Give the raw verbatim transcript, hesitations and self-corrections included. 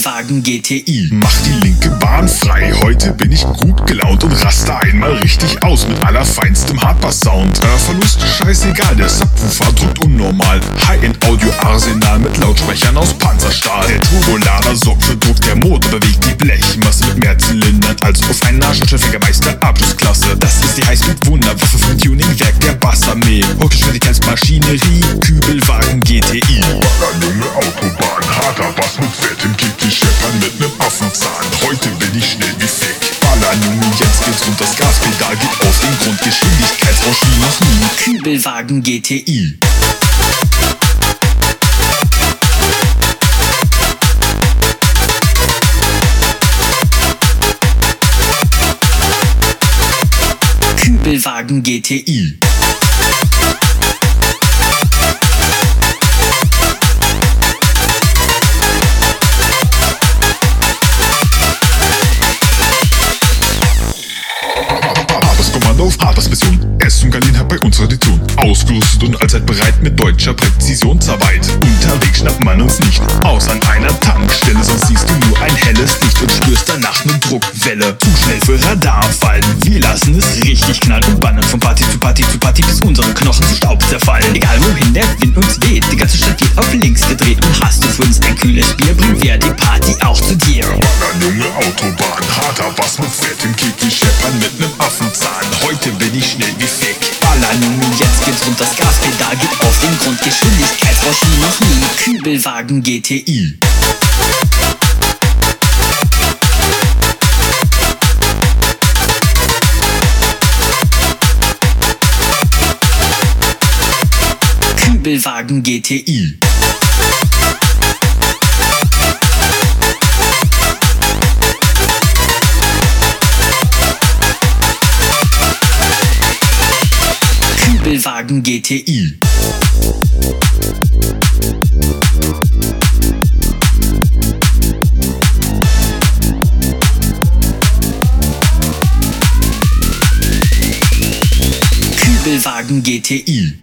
Kübelwagen G T I. Mach die linke Bahn frei, heute bin ich gut gelaunt und raste einmal richtig aus mit allerfeinstem Hardbass-Sound. Hörverlust, scheißegal, der Subwoofer drückt unnormal. High-End-Audio-Arsenal mit Lautsprechern aus Panzerstahl. Der Turbolader sorgt für Druck, der Motor bewegt die Blechmasse mit mehr Zylindern, also auf einer Schornsteinfegermeister Abschlussklasse. Das ist die Highspeed-Wunderwaffe vom Tuningwerk der Bassarmee. Hochgeschwindigkeitsmaschinerie, Kübelwagen G T I. Ballernunge Autobahn, harter Bass mit fettem Kick, die scheppern mit nem Affenzahn. Heute bin ich schnell wie Fick. Ballernunge, jetzt geht's rund, das Gaspedal geht auf den Grund. Geschwindigkeitsrausch wie noch nie. Kübelwagen G T I. Kübelwagen G T I. Kommando auf hartes Mission. S und Galin hat bei uns Tradition. Ausgerüstet und allzeit bereit mit deutscher Präzisionsarbeit. Unterwegs schnappt man uns nicht aus an einer Tankstelle, sonst siehst du nur ein helles Licht und spürst danach ne Druckwelle. Zu schnell für Radarfallen. Wir lassen es richtig knallen und bannern von Party zu Party zu Party, bis unsere Knochen zu Staub zerfallen. Egal wohin der Wind uns weht, die ganze Stadt wird auf links gedreht. Und hast du für uns ein kühles Bier, bringen wir die Party auch zu dir. Ballernunge Autobahn, harter Bass mit fettem Kick, die scheppern mit nem Affenzahn. Heute bin ich schnell wie Fick. Ballernunge, jetzt geht's rund, das Gaspedal geht auf den Grund. Geschwindigkeitsrausch wie noch nie. Kübelwagen G T I. Kübelwagen G T I. Kübelwagen G T I. Kübelwagen G T I.